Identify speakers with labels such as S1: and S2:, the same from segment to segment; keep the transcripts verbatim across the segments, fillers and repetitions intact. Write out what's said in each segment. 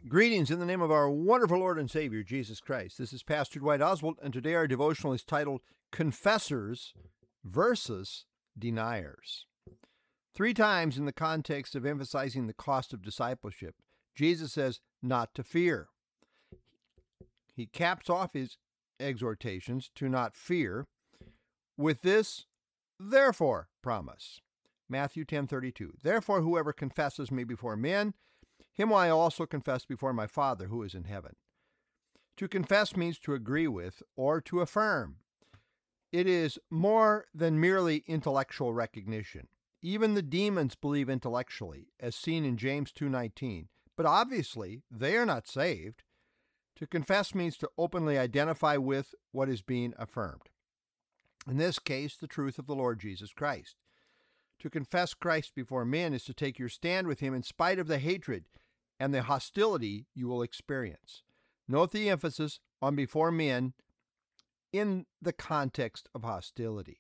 S1: Greetings in the name of our wonderful Lord and Savior, Jesus Christ. This is Pastor Dwight Oswald, and today our devotional is titled Confessors versus Deniers. Three times in the context of emphasizing the cost of discipleship, Jesus says not to fear. He caps off his exhortations to not fear with this therefore promise. Matthew ten thirty-two. Therefore, whoever confesses me before men, him will I also confess before my Father who is in heaven. To confess means to agree with or to affirm. It is more than merely intellectual recognition. Even the demons believe intellectually, as seen in James two nineteen, but obviously they are not saved. To confess means to openly identify with what is being affirmed. In this case, the truth of the Lord Jesus Christ. To confess Christ before men is to take your stand with him in spite of the hatred and the hostility you will experience. Note the emphasis on before men in the context of hostility.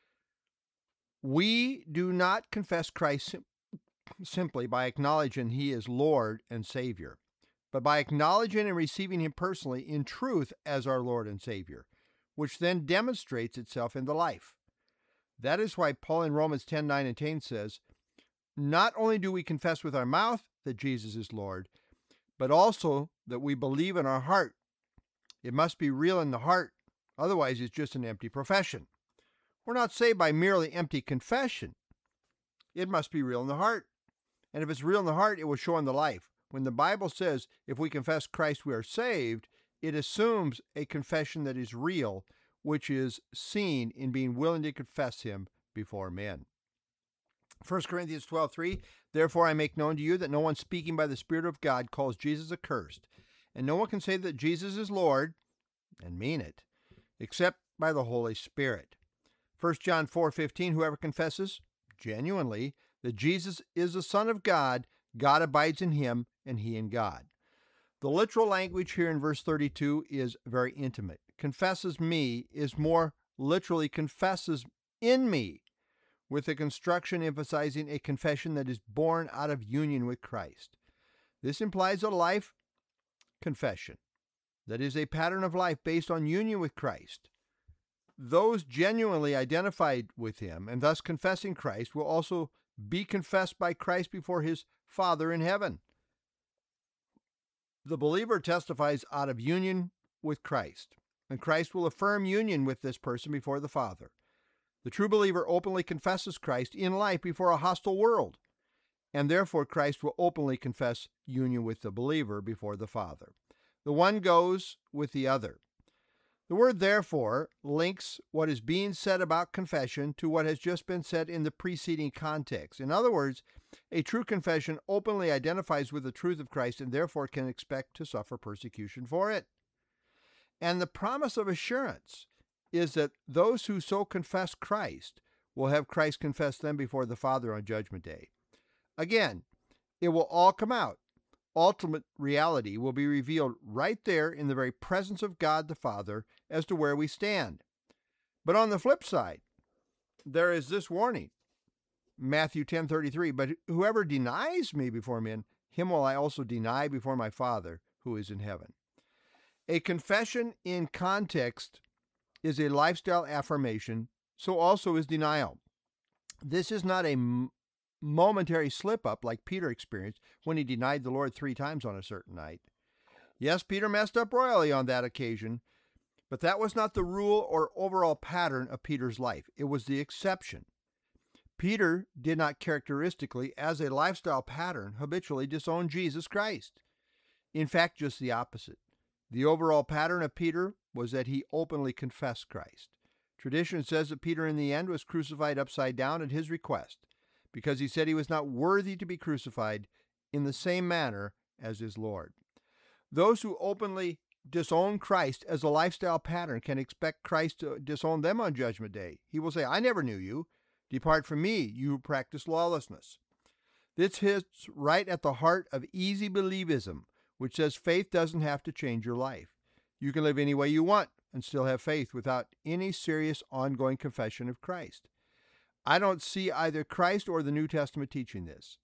S1: We do not confess Christ sim- simply by acknowledging he is Lord and Savior, but by acknowledging and receiving him personally in truth as our Lord and Savior, which then demonstrates itself in the life. That is why Paul in Romans ten nine and ten says, not only do we confess with our mouth that Jesus is Lord, but also that we believe in our heart. It must be real in the heart, otherwise it's just an empty profession. We're not saved by merely empty confession. It must be real in the heart. And if it's real in the heart, it will show in the life. When the Bible says if we confess Christ we are saved, it assumes a confession that is real, which is seen in being willing to confess him before men. First Corinthians twelve three, therefore I make known to you that no one speaking by the Spirit of God calls Jesus accursed, and no one can say that Jesus is Lord, and mean it, except by the Holy Spirit. First John four fifteen, whoever confesses genuinely that Jesus is the Son of God, God abides in him, and he in God. The literal language here in verse thirty-two is very intimate. Confesses me is more literally confesses in me, with the construction emphasizing a confession that is born out of union with Christ. This implies a life confession that is a pattern of life based on union with Christ. Those genuinely identified with him and thus confessing Christ will also be confessed by Christ before his Father in heaven. The believer testifies out of union with Christ, and Christ will affirm union with this person before the Father. The true believer openly confesses Christ in life before a hostile world, and therefore Christ will openly confess union with the believer before the Father. The one goes with the other. The word therefore links what is being said about confession to what has just been said in the preceding context. In other words, a true confession openly identifies with the truth of Christ and therefore can expect to suffer persecution for it. And the promise of assurance is that those who so confess Christ will have Christ confess them before the Father on Judgment Day. Again, it will all come out. Ultimate reality will be revealed right there in the very presence of God the Father as to where we stand. But on the flip side, there is this warning. Matthew ten thirty-three, but whoever denies me before men, him will I also deny before my Father who is in heaven. A confession in context is a lifestyle affirmation, so also is denial. This is not a m- momentary slip-up like Peter experienced when he denied the Lord three times on a certain night. Yes, Peter messed up royally on that occasion, but that was not the rule or overall pattern of Peter's life. It was the exception. Peter did not characteristically, as a lifestyle pattern, habitually disown Jesus Christ. In fact, just the opposite. The overall pattern of Peter was that he openly confessed Christ. Tradition says that Peter in the end was crucified upside down at his request, because he said he was not worthy to be crucified in the same manner as his Lord. Those who openly disown Christ as a lifestyle pattern can expect Christ to disown them on Judgment Day. He will say, I never knew you. Depart from me, you who practice lawlessness. This hits right at the heart of easy believism, which says faith doesn't have to change your life. You can live any way you want and still have faith without any serious ongoing confession of Christ. I don't see either Christ or the New Testament teaching this.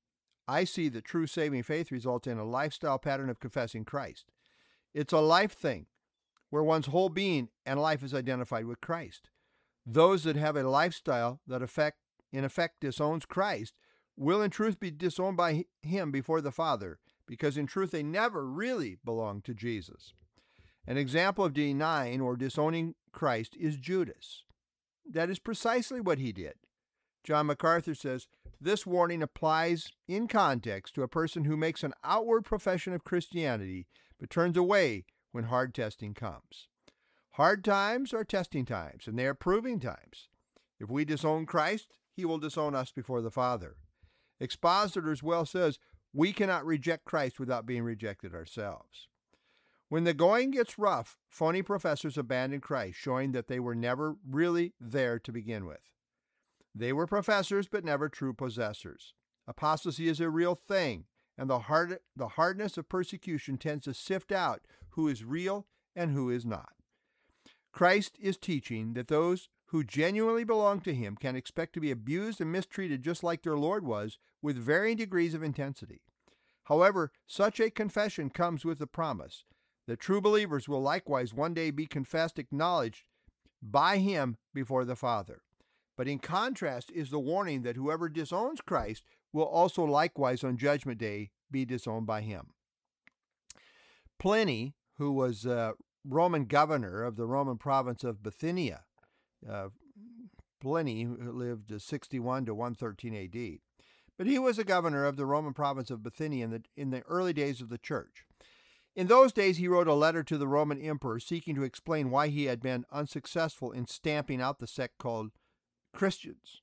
S1: I see that true saving faith results in a lifestyle pattern of confessing Christ. It's a life thing where one's whole being and life is identified with Christ. Those that have a lifestyle that effect, in effect disowns Christ will in truth be disowned by him before the Father, because in truth they never really belong to Jesus. An example of denying or disowning Christ is Judas. That is precisely what he did. John MacArthur says, this warning applies in context to a person who makes an outward profession of Christianity but turns away when hard testing comes. Hard times are testing times, and they are proving times. If we disown Christ, he will disown us before the Father. Expositors well says, we cannot reject Christ without being rejected ourselves. When the going gets rough, phony professors abandon Christ, showing that they were never really there to begin with. They were professors, but never true possessors. Apostasy is a real thing, and the hard, the hardness of persecution tends to sift out who is real and who is not. Christ is teaching that those who genuinely belong to him can expect to be abused and mistreated just like their Lord was, with varying degrees of intensity. However, such a confession comes with the promise that true believers will likewise one day be confessed, acknowledged by him before the Father. But in contrast is the warning that whoever disowns Christ will also likewise on Judgment Day be disowned by him. Pliny, who was a Roman governor of the Roman province of Bithynia, uh, Pliny lived sixty-one to one thirteen A D, but he was a governor of the Roman province of Bithynia in the, in the early days of the church. In those days, he wrote a letter to the Roman emperor seeking to explain why he had been unsuccessful in stamping out the sect called Christians.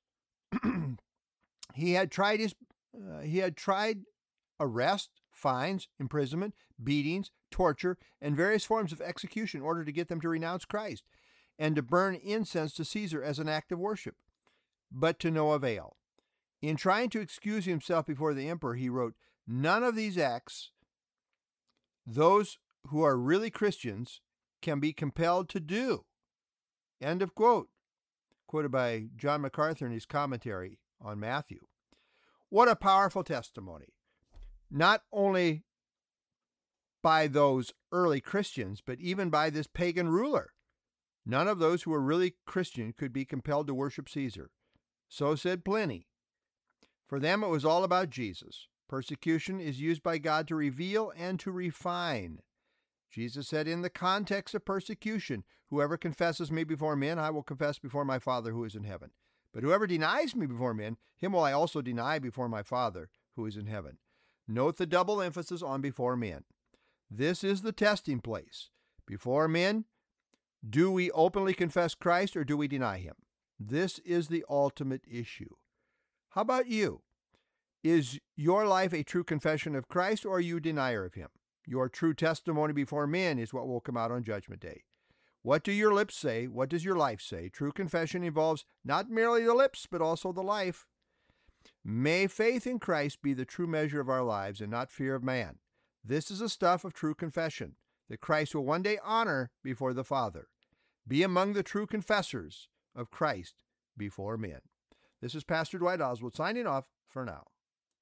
S1: he had tried his, uh, he had tried arrest, fines, imprisonment, beatings, torture, and various forms of execution in order to get them to renounce Christ and to burn incense to Caesar as an act of worship, but to no avail. In trying to excuse himself before the emperor, he wrote, "None of these acts those who are really Christians can be compelled to do." End of quote. Quoted by John MacArthur in his commentary on Matthew. What a powerful testimony. Not only by those early Christians, but even by this pagan ruler. None of those who were really Christian could be compelled to worship Caesar. So said Pliny. For them, it was all about Jesus. Persecution is used by God to reveal and to refine. Jesus said, in the context of persecution, whoever confesses me before men, I will confess before my Father who is in heaven. But whoever denies me before men, him will I also deny before my Father who is in heaven. Note the double emphasis on before men. This is the testing place. Before men, do we openly confess Christ or do we deny him? This is the ultimate issue. How about you? Is your life a true confession of Christ or are you a denier of him? Your true testimony before men is what will come out on Judgment Day. What do your lips say? What does your life say? True confession involves not merely the lips, but also the life. May faith in Christ be the true measure of our lives and not fear of man. This is the stuff of true confession that Christ will one day honor before the Father. Be among the true confessors of Christ before men. This is Pastor Dwight Oswald signing off for now.